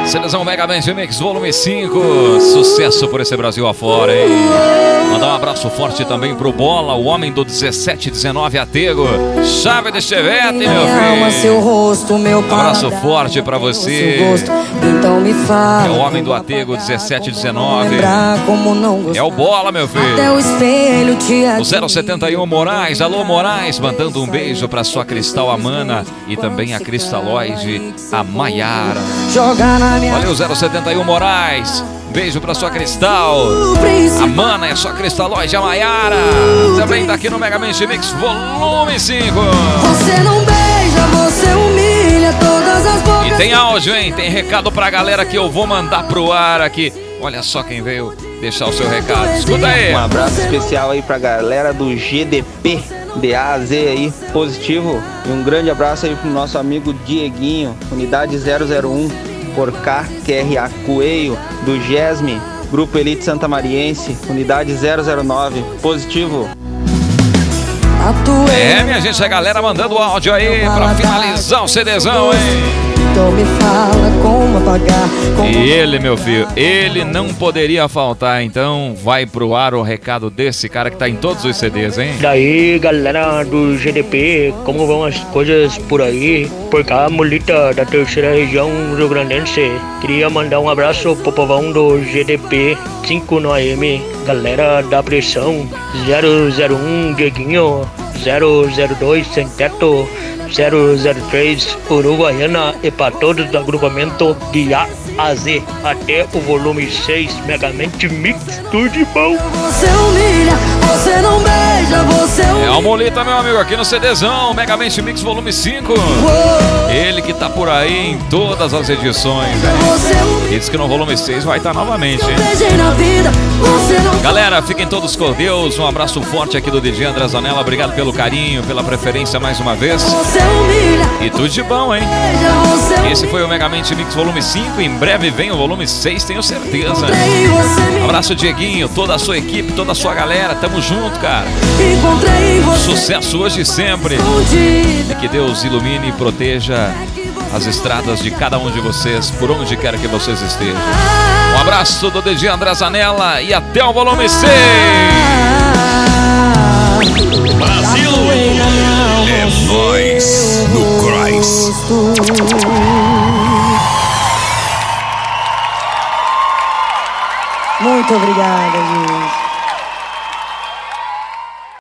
Seleção Mega Man Mix Volume 5. Sucesso por esse Brasil afora, hein? Mandar um abraço forte também pro Bola, o homem do 1719 Atego. Chave de Chevette, meu filho. Abraço forte pra você. Então me fala. É o homem do Atego 1719. É o Bola, meu filho. O 071 Moraes. Alô, Moraes. Mandando um beijo pra sua Cristal Amana e também a Cristaloide, a Maiara. Valeu, 071 Moraes. Beijo pra sua Cristal. A Mana é sua Cristaloide, a Maiara. Também tá aqui no Mega Man Mix Volume 5. Você não beija, você humilha todas as bocas. E tem áudio, hein? Tem recado pra galera que eu vou mandar pro ar aqui. Olha só quem veio deixar o seu recado. Escuta aí. Um abraço especial aí pra galera do GDP, DAZ aí, positivo. E um grande abraço aí pro nosso amigo Dieguinho, unidade 001, por KQRA Coelho, do GESME, Grupo Elite Santa Mariense, unidade 009, positivo. É, minha gente, a galera mandando áudio aí pra finalizar o CDzão, hein? Então me fala como apagar. E ele, meu filho, ele não poderia faltar, então vai pro ar o recado desse cara que tá em todos os CDs, hein? Daí, galera do GDP, como vão as coisas por aí? Por cá, Molita, da terceira região rio-grandense. Queria mandar um abraço pro povão do GDP 5 no AM, galera da pressão 001 Dieguinho, 002 Sem Teto, 003 Uruguaiana e para todos do agrupamento de A a Z até o volume 6 Megamente Mix, tudo de bom. Você humilha, você não beija, você humilha. É o Molita, meu amigo, aqui no CDzão Megamente Mix Volume 5. Ele que tá por aí em todas as edições, né? E diz que no volume 6 vai estar novamente, hein? Galera, fiquem todos com Deus. Um abraço forte aqui do DJ André Zanella. Obrigado pelo carinho, pela preferência mais uma vez. E tudo de bom, hein? Esse foi o Megamente Mix Volume 5. Em breve vem o volume 6, tenho certeza. Abraço, Dieguinho, toda a sua equipe, toda a sua galera. Tamo junto, cara. Sucesso hoje e sempre. E que Deus ilumine e proteja as estradas de cada um de vocês, por onde quer que vocês estejam. Um abraço do DJ André Zanella e até o volume 6. Brasil! É nóis no Cross. Muito obrigada, gente.